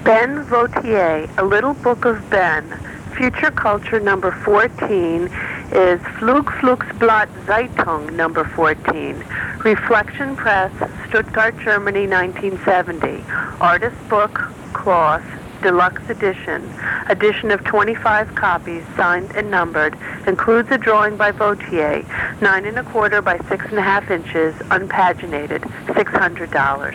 Ben Vautier, A Little Book of Ben. Future Culture number 14 is Flugflugsblatt Zeitung number 14. Reflection Press, Stuttgart, Germany, 1970. Artist book, cloth, deluxe edition. Edition of 25 copies, signed and numbered. Includes a drawing by Vautier, 9 1/4 by 6 1/2 inches, unpaginated, $600.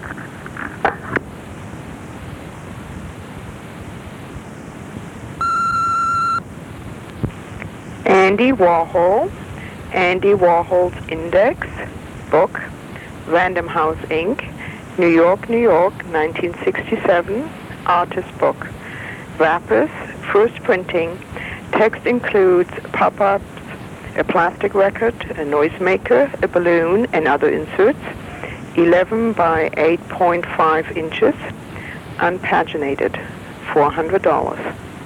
Andy Warhol, Andy Warhol's Index, book, Random House Inc., New York, New York, 1967, artist book. Wrappers, first printing. Text includes pop-ups, a plastic record, a noisemaker, a balloon, and other inserts. 11 by 8.5 inches, unpaginated, $400.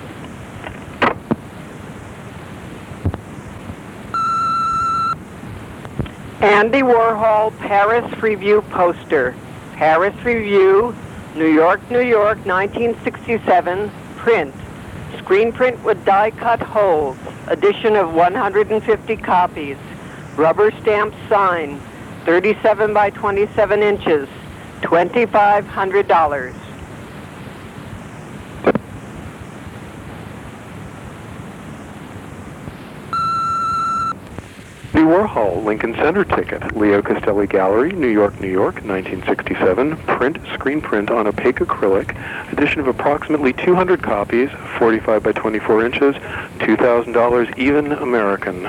Andy Warhol Paris Review poster. Paris Review, New York, New York, 1967, print. Screen print with die-cut holes. Edition of 150 copies. Rubber stamp sign, 37 by 27 inches, $2,500. Andy Warhol, Lincoln Center ticket, Leo Castelli Gallery, New York, New York, 1967, print, screen print on opaque acrylic, edition of approximately 200 copies, 45 by 24 inches, $2,000 even American.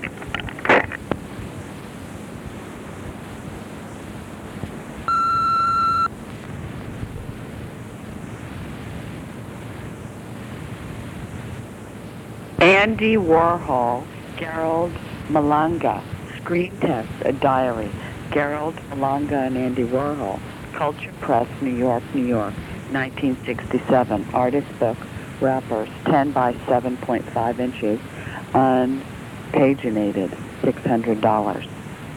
Andy Warhol, Gerald Malanga, Screen Test, a diary. Gerald Malanga and Andy Warhol, Culture Press, New York, New York, 1967. Artist book, wrappers, 10 by 7.5 inches, unpaginated, $600.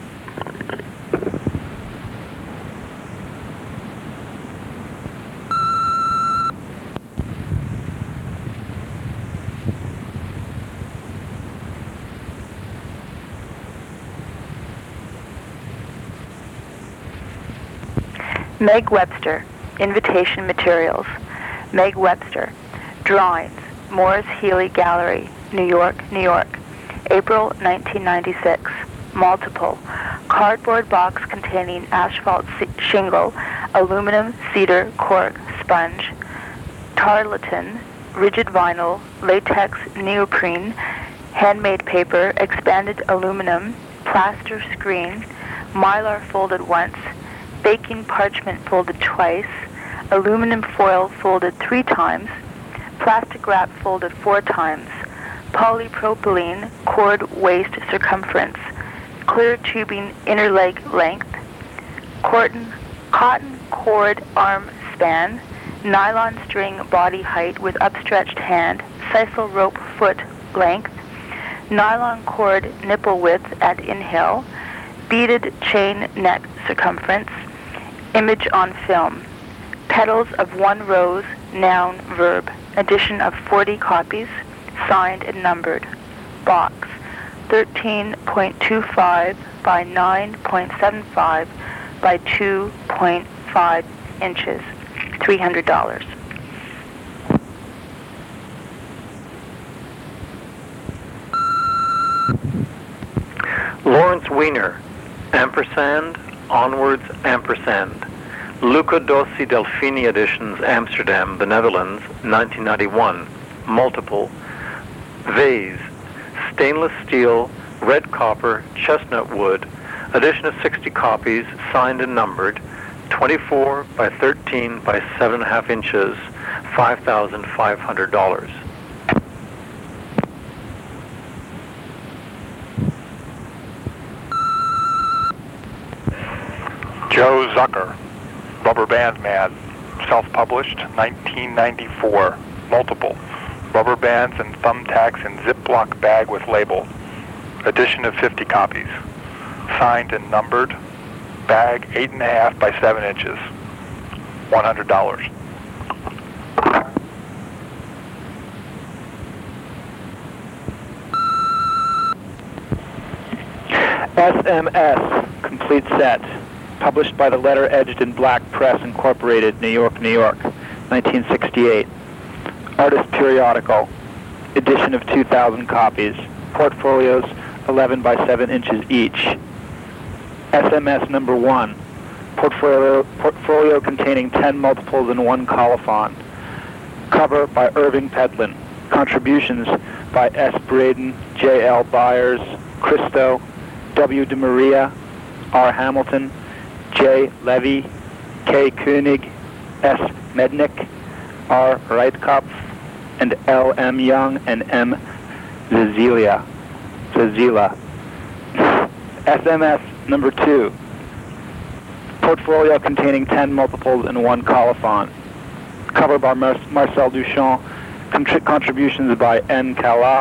Meg Webster, Invitation Materials. Meg Webster, Drawings, Morris Healy Gallery, New York, New York, April 1996. Multiple, cardboard box containing asphalt shingle, aluminum, cedar, cork, sponge, tarlatan, rigid vinyl, latex, neoprene, handmade paper, expanded aluminum, plaster screen, mylar folded once, baking parchment folded twice, aluminum foil folded 3 times, plastic wrap folded 4 times, polypropylene cord waist circumference, clear tubing inner leg length, cotton cord arm span, nylon string body height with upstretched hand, sisal rope foot length, nylon cord nipple width at inhale, beaded chain neck circumference, image on film, petals of 1 rose, noun, verb, edition of 40 copies, signed and numbered, box, 13.25 by 9.75 by 2.5 inches, $300. Lawrence Wiener, ampersand, onwards, ampersand. Luca Dossi Delfini Editions, Amsterdam, the Netherlands, 1991. Multiple. Vase, stainless steel, red copper, chestnut wood, edition of 60 copies, signed and numbered, 24 by 13 by 7.5 inches, $5,500. Joe Zucker, Rubber Band Man, self-published, 1994. Multiple. Rubber bands and thumbtacks in Ziploc bag with label. Edition of 50 copies. Signed and numbered. Bag 8.5 by 7 inches. $100. SMS, complete set, published by the Letter Edged in Black Press Incorporated, New York, New York, 1968. Artist Periodical, edition of 2,000 copies. Portfolios 11 by 7 inches each. SMS number 1, portfolio containing 10 multiples and 1 colophon. Cover by Irving Pedlin. Contributions by S. Braden, J. L. Byers, Christo, W. de Maria, R. Hamilton, J. Levy, K. Koenig, S. Mednick, R. Reitkopf, and L. M. Young and M. Zazila. SMS number 2, portfolio containing 10 multiples and 1 colophon. Cover by Marcel Duchamp. Contributions by N. Cala,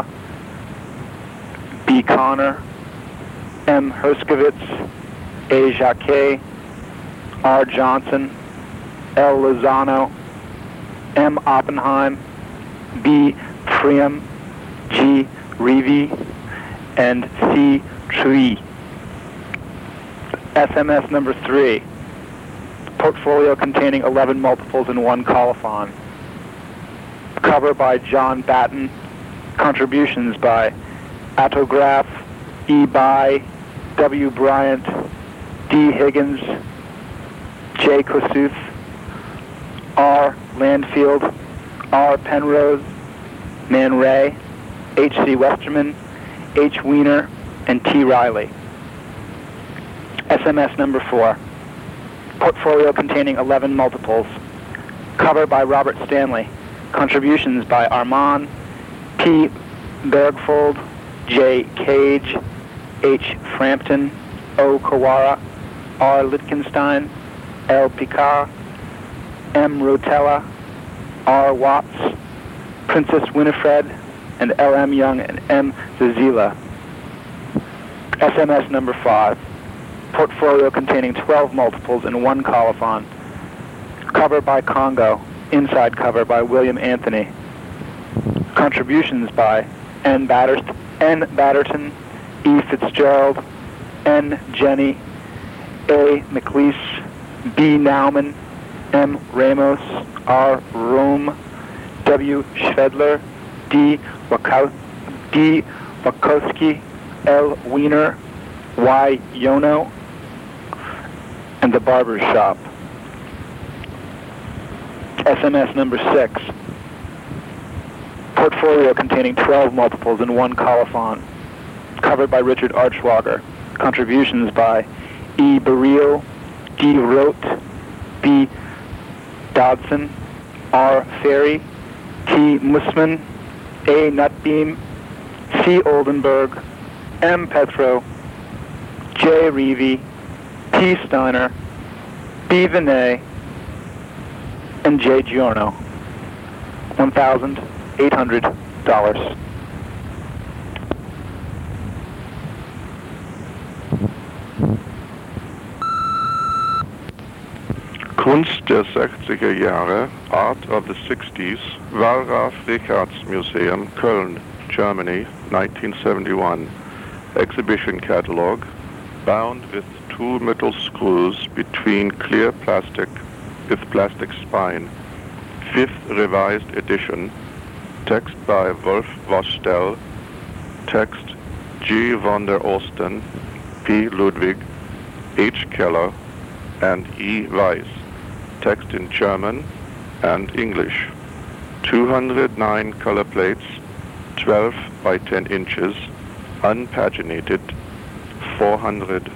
B. Connor, M. Herskovitz, A. Jacquet, R. Johnson, L. Lozano, M. Oppenheim, B. Priam, G. Reevy, and C. Tree. SMS number 3, portfolio containing 11 multiples and 1 colophon. Cover by John Batten. Contributions by Autograph, E. By, W. Bryant, D. Higgins, J. Kossuth, R. Landfield, R. Penrose, Man Ray, H. C. Westerman, H. Wiener, and T. Riley. SMS number 4, portfolio containing 11 multiples. Cover by Robert Stanley. Contributions by Armand, P. Bergfold, J. Cage, H. Frampton, O. Kawara, R. Lichtenstein, L. Picard, M. Rotella, R. Watts, Princess Winifred, and L. M. Young and M. Zazila. SMS number 5, portfolio containing 12 multiples and 1 colophon. Cover by Congo. Inside cover by William Anthony. Contributions by N. Batterton, E. Fitzgerald, N. Jenny, A. McLeese, B. Nauman, M. Ramos, R. Rome, W. Schvedler, D. Wachowski, L. Wiener, Y. Yono, and The Barber's Shop. SMS number 6, portfolio containing 12 multiples and 1 colophon. Covered by Richard Archwalker. Contributions by E. Baril, D. Rote, B. Dodson, R. Ferry, T. Mussman, A. Nutbeam, C. Oldenburg, M. Petro, J. Reevy, P. Steiner, B. Vinay, and J. Giorno. $1,800. Kunst der 60er Jahre, Art of the 60s, Wallraf Richards Museum, Köln, Germany, 1971. Exhibition catalog, bound with 2 metal screws between clear plastic with plastic spine. 5th revised edition. Text by Wolf Vostell. Text G. von der Osten, P. Ludwig, H. Keller, and E. Weiss. Text in German and English. 209 color plates, 12 by 10 inches, unpaginated, $400.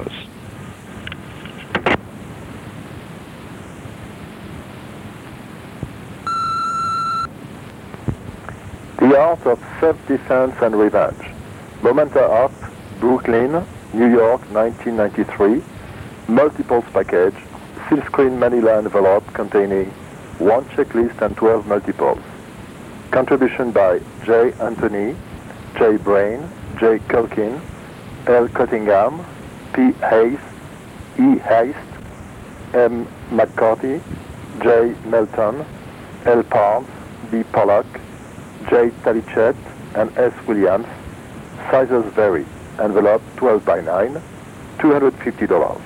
The Art of Self-Defense and Revenge. Momenta Art, Brooklyn, New York, 1993. Multiples package, sealscreen manila envelope containing 1 checklist and 12 multiples. Contribution by J. Anthony, J. Brain, J. Culkin, L. Cottingham, P. Hayes, E. Heist, M. McCarthy, J. Melton, L. Parnes, B. Pollock, J. Talichet, and S. Williams. Sizes vary. envelope 12 by 9, $250.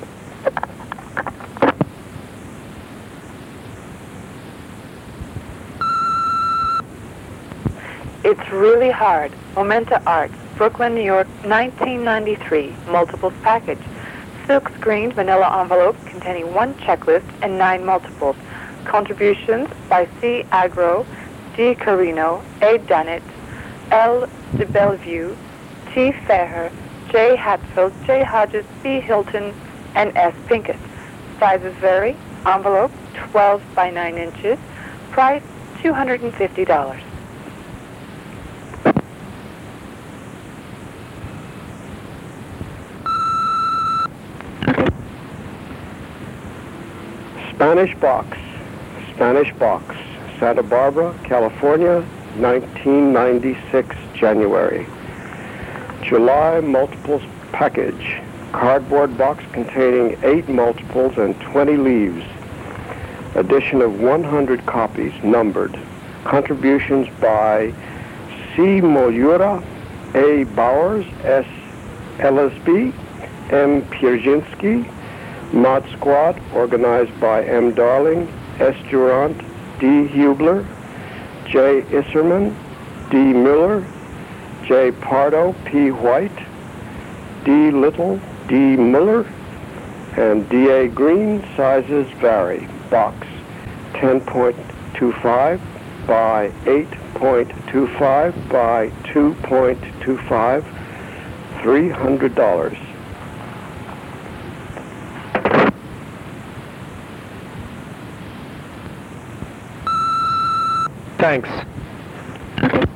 It's Really Hard, Momenta Arts, Brooklyn, New York, 1993, multiples package. Silk screened manila envelope containing 1 checklist and 9 multiples. Contributions by C. Agro, D. Carino, A. Dunnett, L. de Bellevue, T. Fair, J. Hatfield, J. Hodges, B. Hilton, and S. Pinkett. Sizes vary. Envelope 12 by 9 inches. Price $250. Spanish Box, Santa Barbara, California, 1996, January. July multiples package, cardboard box containing 8 multiples and 20 leaves. Edition of 100 copies, numbered. Contributions by C. Mollura, A. Bowers, S. Ellisby, M. Pierzynski. Mod Squad, organized by M. Darling, S. Durant, D. Hubler, J. Isserman, D. Miller, J. Pardo, P. White, D. Little, D. Muller, and D. A. Green. Sizes vary. Box 10.25 by 8.25 by 2.25, $300. Thanks.